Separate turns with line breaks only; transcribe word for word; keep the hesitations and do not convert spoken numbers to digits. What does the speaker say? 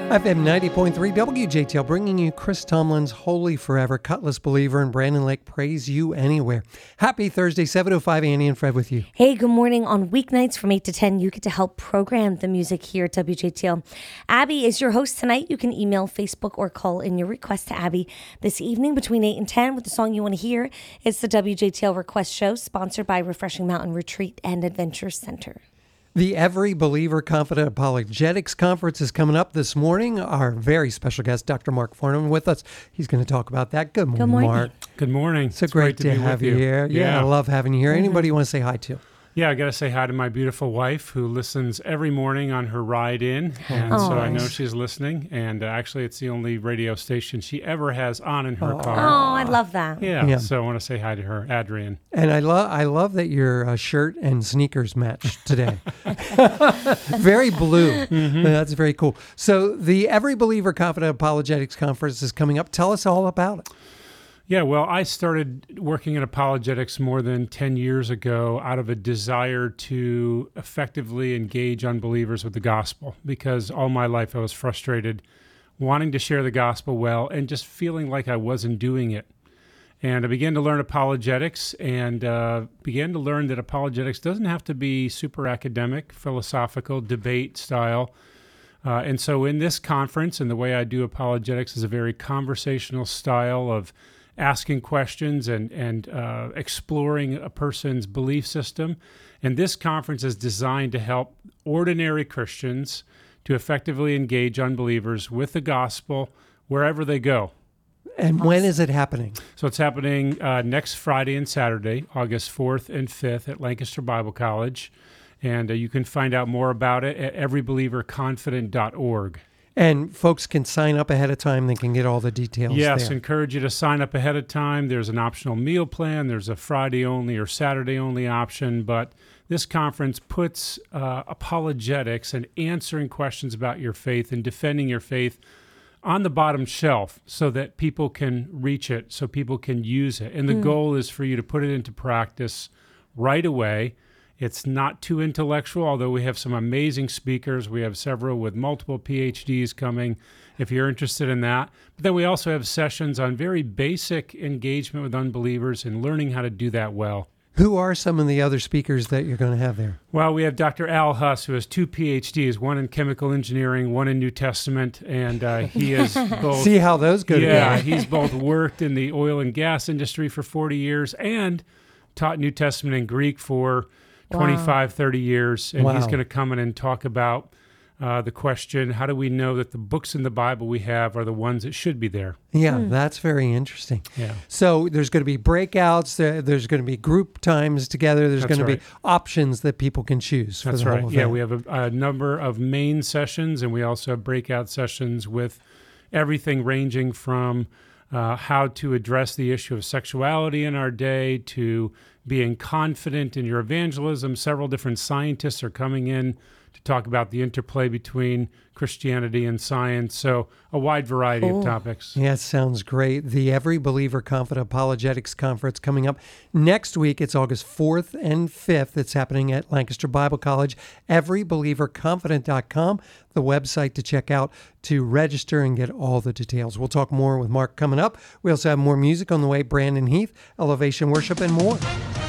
F M ninety point three W J T L, bringing you Chris Tomlin's Holy Forever, Cutlass Believer, and Brandon Lake Praise You Anywhere. Happy Thursday, seven oh five, Annie and Fred with you.
Hey, good morning. On weeknights from eight to ten, you get to help program the music here at W J T L. Abby is your host tonight. You can email, Facebook, or call in your request to Abby this evening between eight and ten with the song you want to hear. It's the W J T L Request Show, sponsored by Refreshing Mountain Retreat and Adventure Center.
The Every Believer Confident Apologetics Conference is coming up this morning. Our very special guest, Doctor Mark Farnham, with us. He's going to talk about that. Good morning,
Good morning.
Mark.
Good morning.
It's, it's great, great to, to have you here. Yeah, yeah, I love having you here. Mm-hmm. Anybody you want to say hi to?
Yeah, I got to say hi to my beautiful wife who listens every morning on her ride in. And
oh.
so I know she's listening. And uh, actually, it's the only radio station she ever has on in her
oh.
car.
Oh, I love that.
Yeah, yeah. So I want to say hi to her, Adrian.
And I love I love that your uh, shirt and sneakers match today. Very blue. Mm-hmm. That's very cool. So the Every Believer Confident Apologetics Conference is coming up. Tell us all about it.
Yeah, well, I started working in apologetics more than ten years ago out of a desire to effectively engage unbelievers with the gospel, because all my life I was frustrated wanting to share the gospel well and just feeling like I wasn't doing it. And I began to learn apologetics and uh, began to learn that apologetics doesn't have to be super academic, philosophical, debate style. Uh, and so in this conference, and the way I do apologetics is a very conversational style of asking questions and, and uh, exploring a person's belief system. And this conference is designed to help ordinary Christians to effectively engage unbelievers with the gospel wherever they go.
And when is it happening?
So it's happening uh, next Friday and Saturday, August fourth and fifth at Lancaster Bible College. And uh, you can find out more about it at every believer confident dot org.
And folks can sign up ahead of time. They can get all the details
Yes,
there.
encourage you to sign up ahead of time. There's an optional meal plan. There's a Friday only or Saturday only option. But this conference puts uh, apologetics and answering questions about your faith and defending your faith on the bottom shelf so that people can reach it, so people can use it. And the mm. goal is for you to put it into practice right away. It's not too intellectual, although we have some amazing speakers. We have several with multiple P H Ds coming, if you're interested in that. But then we also have sessions on very basic engagement with unbelievers and learning how to do that well.
Who are some of the other speakers that you're going to have there?
Well, we have Doctor Al Huss, who has two P H Ds, one in chemical engineering, one in New Testament, and uh, he is both...
See how those go
Yeah,
together.
he's both worked in the oil and gas industry for forty years and taught New Testament and Greek for twenty-five, thirty years, and
wow.
he's going to come in and talk about uh, the question, how do we know that the books in the Bible we have are the ones that should be there?
Yeah, mm. that's very interesting.
Yeah.
So there's going to be breakouts, there, there's going to be group times together, there's
That's
going to
right.
be options that people can choose for
That's
the
right.
whole
Yeah,
event.
we have a, a number of main sessions, and we also have breakout sessions with everything ranging from uh, how to address the issue of sexuality in our day to being confident in your evangelism. Several different scientists are coming in to talk about the interplay between Christianity and science. So a wide variety
cool.
of topics.
Yeah, it sounds great. The Every Believer Confident Apologetics Conference coming up next week. It's August fourth and fifth. It's happening at Lancaster Bible College. every believer confident dot com, the website to check out to register and get all the details. We'll talk more with Mark coming up. We also have more music on the way. Brandon Heath, Elevation Worship, and more.